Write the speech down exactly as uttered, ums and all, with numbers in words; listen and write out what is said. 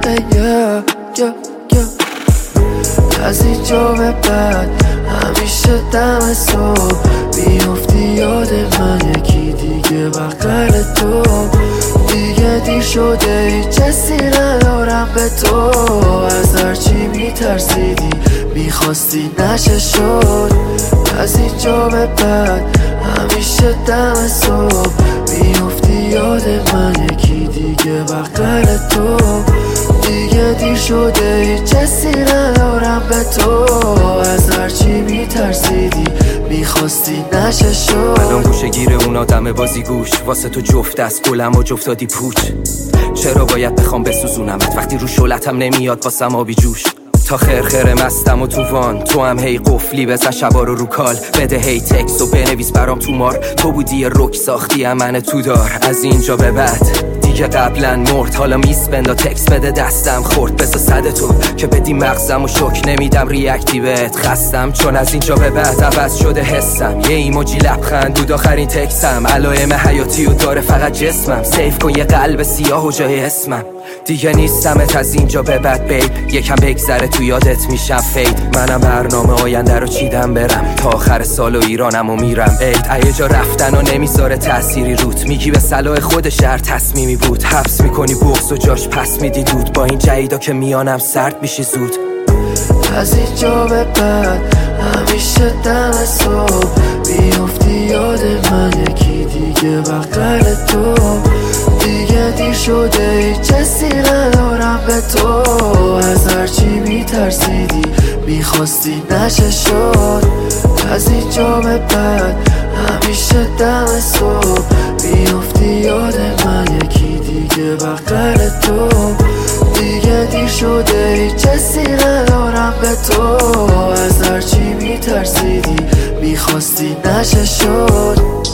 yeah, yeah, yeah. از اینجا به بعد همیشه دم صبح بیفتی یاد من یکی دیگه بغل تو. دیگه دیر شده هیچ حسی ندارم به تو. از هرچی میترسیدی میخواستی نشه شد. از اینجا به بعد همیشه دم صبح بیفتی یاد من یکی دیگه بغل تو. دیگه دیر شده هیچ حسی ندارم به تو. از هرچی میترسیدی میخواستی نشه شد. الان گوشه گیر اون آدم بازی گوش واسه تو جفت است گلم و جفتادی پوچ. چرا باید بخوام بسوزونمت وقتی رو شلتم نمیاد واسم آبی جوش. تا خرخره مستم و تو وان تو هم هی قفلی بزن شبا رو رو کال. بده هی تکس و بنویس برام تو مار. تو بودی رک ساختی امن تو دار. از اینجا به بعد دیگه قبلا مرد حالا میس بندا تکس بده دستم خورد. بسا صد تو که بدی مغزم و شک نمیدم ریاکتی بهت خستم. چون از اینجا به بعد عوض شده حسم. یه ایموجی لبخند بود آخرین تکسم. علائم حیاتی و داره فقط جسمم. سیف کن یه قلب سیاه و جای اسمم. دیگه نیستمت از اینجا به بعد بیب. یکم بگذره تو یادت میشم فید. منم برنامه آینده رو چیدم برم تا آخر سال و ایرانم و میرم عید. ایه جا رفتن و نمیذاره تأثیری روت. میگی به صلاح خود شهر تصمیمی بود. حبس میکنی بغض و جاش پس میدی دود. با این جیدا که میانم سرد میشی زود. از اینجا به بعد همیشه دم صبح بیفتی یاد من یکی دیگه بغل تو. دیگه دیر شده هیچ حسی ندارم به تو. از هرچی میترسیدی میخواستی نشه شد. از اینجا به بعد همیشه دم صبح بیفتی یاد من یکی دیگه بغل تو. دیگه دیر شده هیچ حسی ندارم به تو. از هرچی میترسیدی میخواستی نشه شد.